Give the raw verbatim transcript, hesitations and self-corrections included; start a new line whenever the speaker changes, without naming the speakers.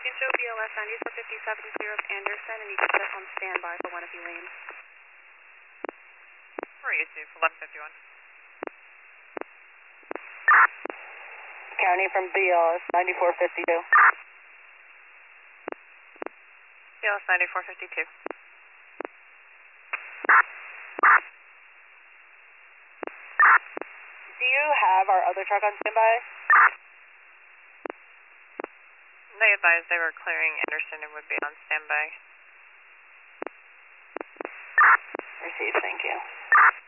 can show B L S ninety-four fifty-seven zero Anderson, and you can set on standby for one of you lanes.
Where are you two for eleven fifty-one?
County from B L S ninety-four fifty-two.
B L S ninety-four fifty-two.
Do you have our other truck on standby?
They advised they were clearing Anderson and would be on standby.
Received, thank you.